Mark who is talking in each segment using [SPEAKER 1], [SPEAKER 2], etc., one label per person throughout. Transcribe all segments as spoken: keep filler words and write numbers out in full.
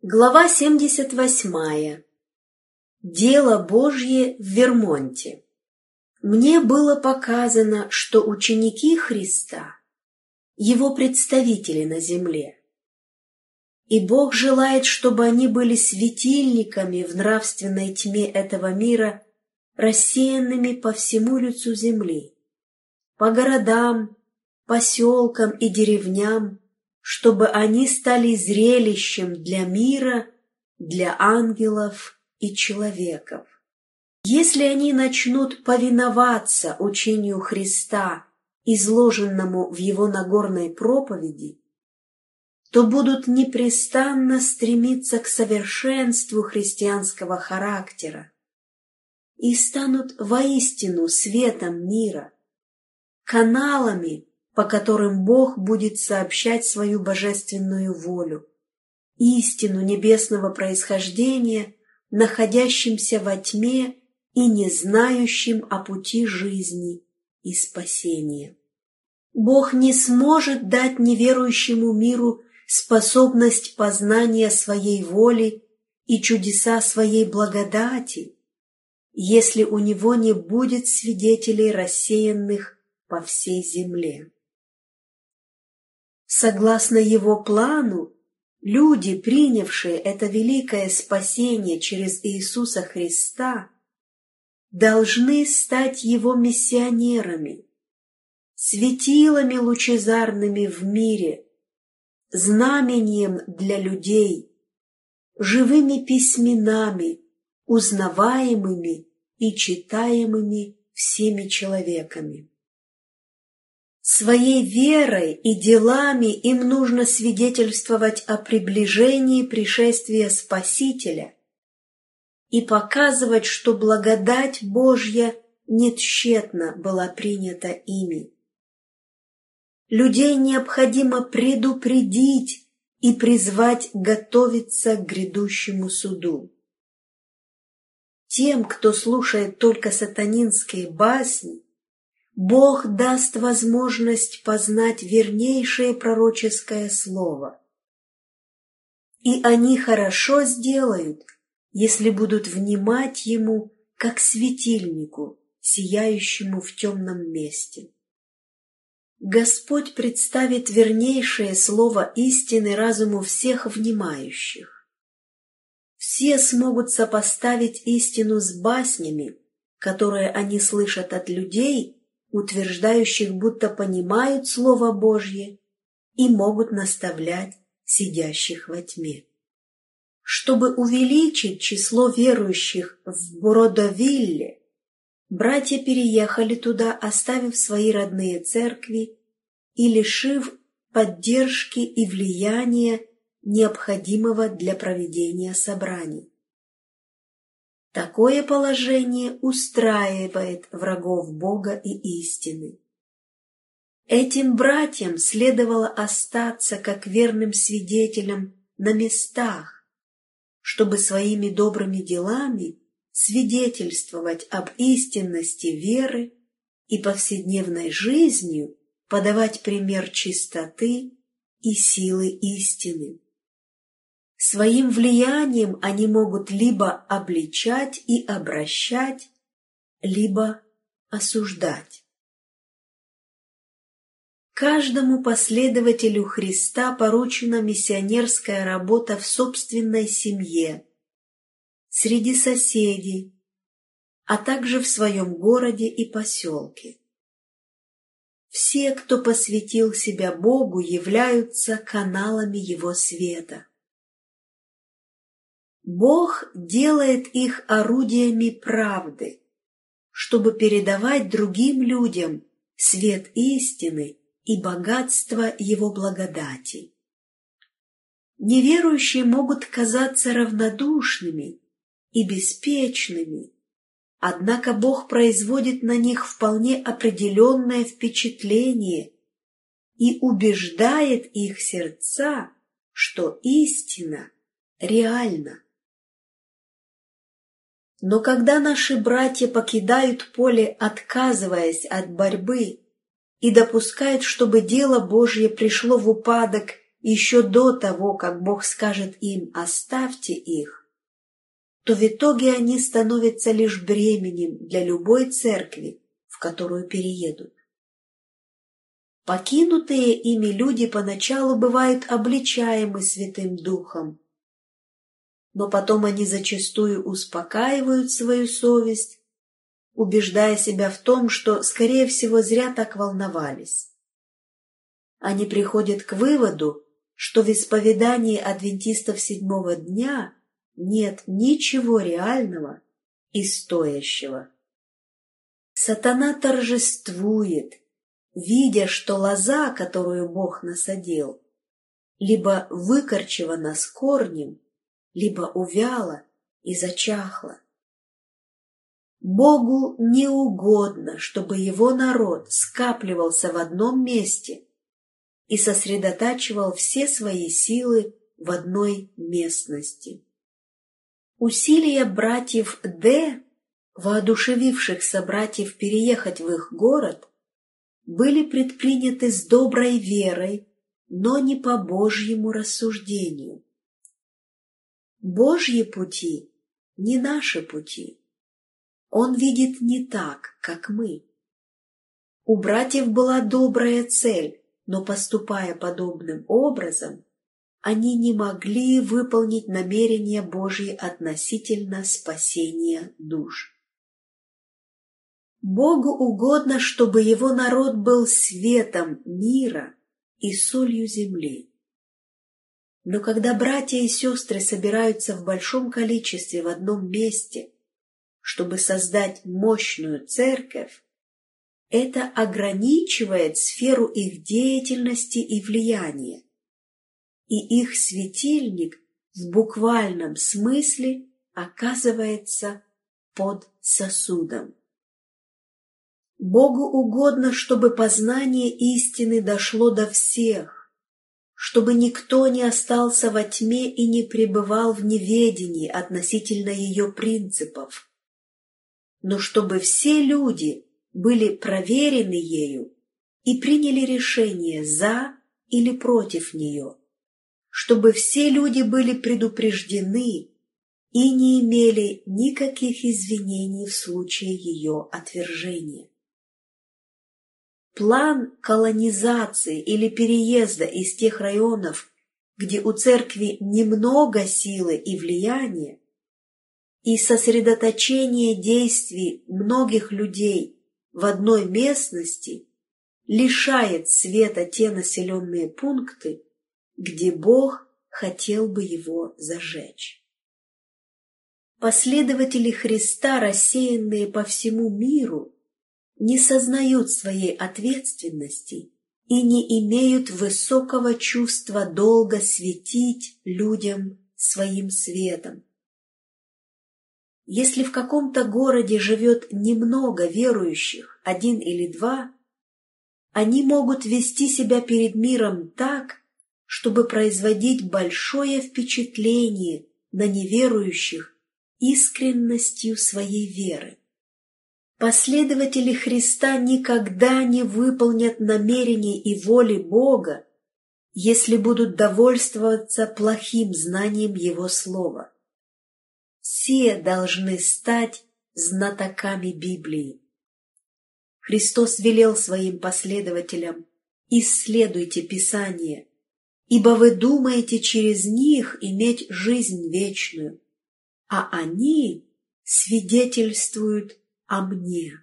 [SPEAKER 1] Глава семьдесят восьмая. Дело Божье в Вермонте. Мне было показано, что ученики Христа – Его представители на земле. И Бог желает, чтобы они были светильниками в нравственной тьме этого мира, рассеянными по всему лицу земли, по городам, поселкам и деревням, чтобы они стали зрелищем для мира, для ангелов и человеков. Если они начнут повиноваться учению Христа, изложенному в Его Нагорной проповеди, то будут непрестанно стремиться к совершенству христианского характера и станут воистину светом мира, каналами, по которым Бог будет сообщать свою божественную волю, истину небесного происхождения, находящимся во тьме и не знающим о пути жизни и спасения. Бог не сможет дать неверующему миру способность познания своей воли и чудеса своей благодати, если у него не будет свидетелей, рассеянных по всей земле. Согласно его плану, люди, принявшие это великое спасение через Иисуса Христа, должны стать его миссионерами, светилами лучезарными в мире, знамением для людей, живыми письменами, узнаваемыми и читаемыми всеми человеками. Своей верой и делами им нужно свидетельствовать о приближении пришествия Спасителя и показывать, что благодать Божья не тщетно была принята ими. Людей необходимо предупредить и призвать готовиться к грядущему суду. Тем, кто слушает только сатанинские басни, Бог даст возможность познать вернейшее пророческое слово. И они хорошо сделают, если будут внимать Ему, как светильнику, сияющему в темном месте. Господь представит вернейшее слово истины разуму всех внимающих. Все смогут сопоставить истину с баснями, которые они слышат от людей, утверждающих, будто понимают Слово Божье и могут наставлять сидящих во тьме. Чтобы увеличить число верующих в Бродовилле, братья переехали туда, оставив свои родные церкви и лишив поддержки и влияния, необходимого для проведения собраний. Такое положение устраивает врагов Бога и истины. Этим братьям следовало остаться как верным свидетелям на местах, чтобы своими добрыми делами свидетельствовать об истинности веры и повседневной жизнью подавать пример чистоты и силы истины. Своим влиянием они могут либо обличать и обращать, либо осуждать. Каждому последователю Христа поручена миссионерская работа в собственной семье, среди соседей, а также в своем городе и поселке. Все, кто посвятил себя Богу, являются каналами Его света. Бог делает их орудиями правды, чтобы передавать другим людям свет истины и богатство Его благодати. Неверующие могут казаться равнодушными и беспечными, однако Бог производит на них вполне определенное впечатление и убеждает их сердца, что истина реальна. Но когда наши братья покидают поле, отказываясь от борьбы, и допускают, чтобы дело Божье пришло в упадок еще до того, как Бог скажет им «оставьте их», то в итоге они становятся лишь бременем для любой церкви, в которую переедут. Покинутые ими люди поначалу бывают обличаемы Святым Духом, но потом они зачастую успокаивают свою совесть, убеждая себя в том, что, скорее всего, зря так волновались. Они приходят к выводу, что в исповедании адвентистов седьмого дня нет ничего реального и стоящего. Сатана торжествует, видя, что лоза, которую Бог насадил, либо выкорчевана с корнем, либо увяла и зачахла. Богу не угодно, чтобы его народ скапливался в одном месте и сосредотачивал все свои силы в одной местности. Усилия братьев Д, воодушевивших собратьев переехать в их город, были предприняты с доброй верой, но не по Божьему рассуждению. Божьи пути не наши пути. Он видит не так, как мы. У братьев была добрая цель, но, поступая подобным образом, они не могли выполнить намерения Божьи относительно спасения душ. Богу угодно, чтобы его народ был светом мира и солью земли. Но когда братья и сестры собираются в большом количестве в одном месте, чтобы создать мощную церковь, это ограничивает сферу их деятельности и влияния, и их светильник в буквальном смысле оказывается под сосудом. Богу угодно, чтобы познание истины дошло до всех, чтобы никто не остался во тьме и не пребывал в неведении относительно ее принципов, но чтобы все люди были проверены ею и приняли решение за или против нее, чтобы все люди были предупреждены и не имели никаких извинений в случае ее отвержения. План колонизации или переезда из тех районов, где у церкви немного силы и влияния, и сосредоточение действий многих людей в одной местности лишает света те населенные пункты, где Бог хотел бы его зажечь. Последователи Христа, рассеянные по всему миру, не сознают своей ответственности и не имеют высокого чувства долга светить людям своим светом. Если в каком-то городе живет немного верующих, один или два, они могут вести себя перед миром так, чтобы производить большое впечатление на неверующих искренностью своей веры. Последователи Христа никогда не выполнят намерений и воли Бога, если будут довольствоваться плохим знанием Его Слова. Все должны стать знатоками Библии. Христос велел своим последователям: «Исследуйте Писание, ибо вы думаете через них иметь жизнь вечную, а они свидетельствуют о мне».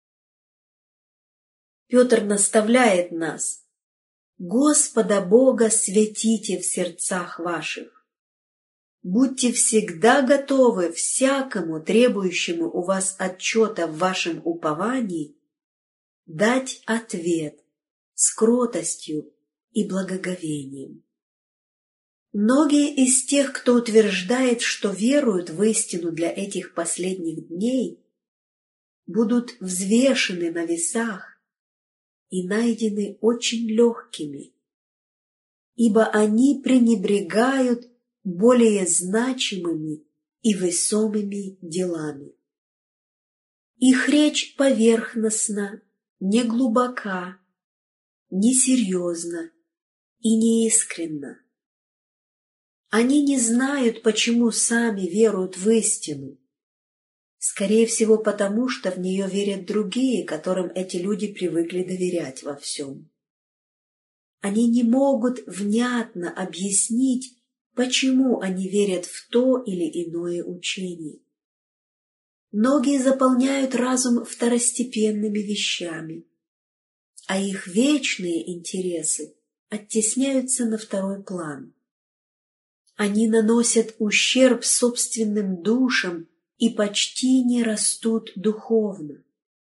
[SPEAKER 1] Петр наставляет нас: «Господа Бога святите в сердцах ваших. Будьте всегда готовы всякому требующему у вас отчета в вашем уповании дать ответ с кротостью и благоговением». Многие из тех, кто утверждает, что веруют в истину для этих последних дней, будут взвешены на весах и найдены очень легкими, ибо они пренебрегают более значимыми и весомыми делами. Их речь поверхностна, неглубока, несерьезна и неискренна. Они не знают, почему сами веруют в истину. Скорее всего, потому что в нее верят другие, которым эти люди привыкли доверять во всем. Они не могут внятно объяснить, почему они верят в то или иное учение. Многие заполняют разум второстепенными вещами, а их вечные интересы оттесняются на второй план. Они наносят ущерб собственным душам и почти не растут духовно.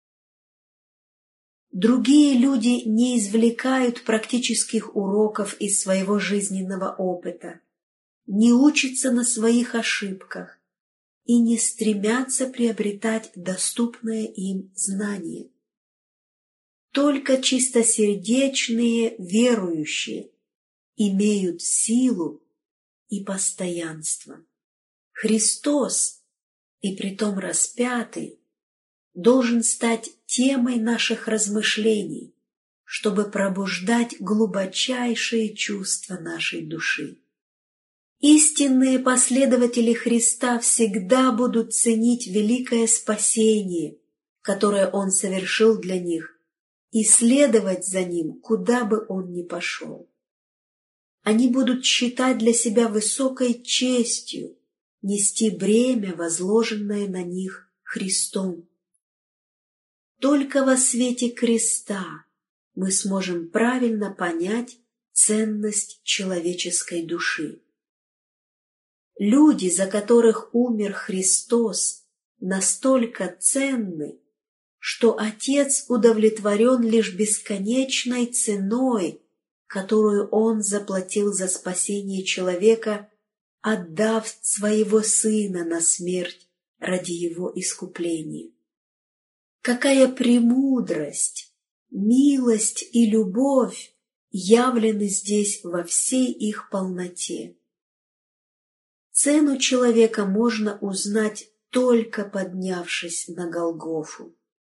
[SPEAKER 1] Другие люди не извлекают практических уроков из своего жизненного опыта, не учатся на своих ошибках и не стремятся приобретать доступное им знание. Только чистосердечные верующие имеют силу и постоянство. Христос, и притом распятый, должен стать темой наших размышлений, чтобы пробуждать глубочайшие чувства нашей души. Истинные последователи Христа всегда будут ценить великое спасение, которое Он совершил для них, и следовать за Ним, куда бы Он ни пошел. Они будут считать для себя высокой честью нести бремя, возложенное на них Христом. Только во свете креста мы сможем правильно понять ценность человеческой души. Люди, за которых умер Христос, настолько ценны, что Отец удовлетворен лишь бесконечной ценой, которую Он заплатил за спасение человека, отдав своего Сына на смерть ради его искупления. Какая премудрость, милость и любовь явлены здесь во всей их полноте. Цену человека можно узнать, только поднявшись на Голгофу.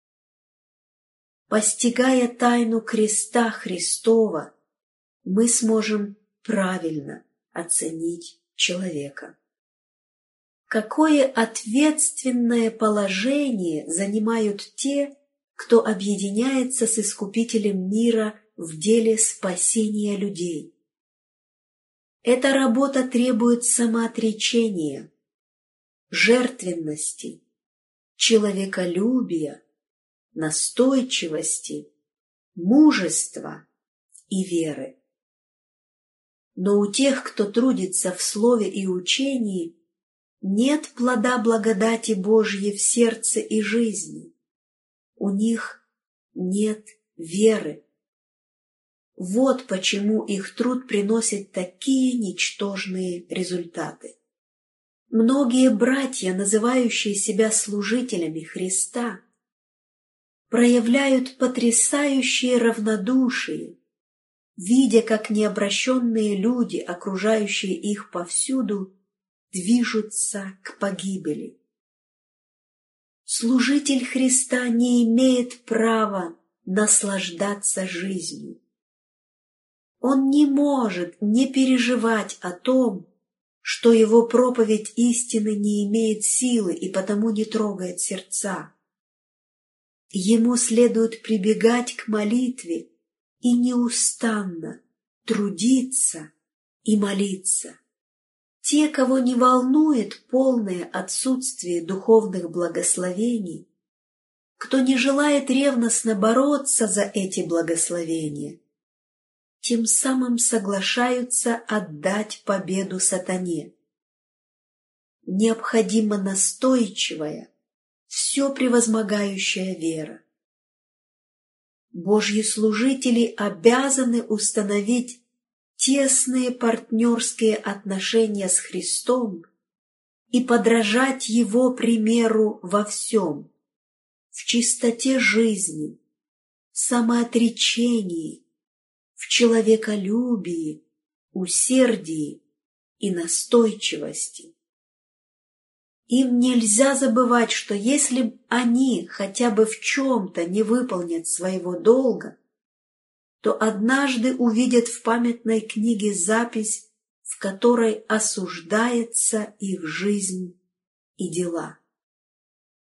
[SPEAKER 1] Постигая тайну креста Христова, мы сможем правильно оценить человека. Какое ответственное положение занимают те, кто объединяется с Искупителем мира в деле спасения людей? Эта работа требует самоотречения, жертвенности, человеколюбия, настойчивости, мужества и веры. Но у тех, кто трудится в слове и учении, нет плода благодати Божьей в сердце и жизни. У них нет веры. Вот почему их труд приносит такие ничтожные результаты. Многие братья, называющие себя служителями Христа, проявляют потрясающее равнодушие, видя, как необращенные люди, окружающие их повсюду, движутся к погибели. Служитель Христа не имеет права наслаждаться жизнью. Он не может не переживать о том, что его проповедь истины не имеет силы и потому не трогает сердца. Ему следует прибегать к молитве и неустанно трудиться и молиться. Те, кого не волнует полное отсутствие духовных благословений, кто не желает ревностно бороться за эти благословения, тем самым соглашаются отдать победу сатане. Необходима настойчивая, все превозмогающая вера. Божьи служители обязаны установить тесные партнерские отношения с Христом и подражать Его примеру во всем, в чистоте жизни, в самоотречении, в человеколюбии, усердии и настойчивости. Им нельзя забывать, что если они хотя бы в чем-то не выполнят своего долга, то однажды увидят в памятной книге запись, в которой осуждается их жизнь и дела.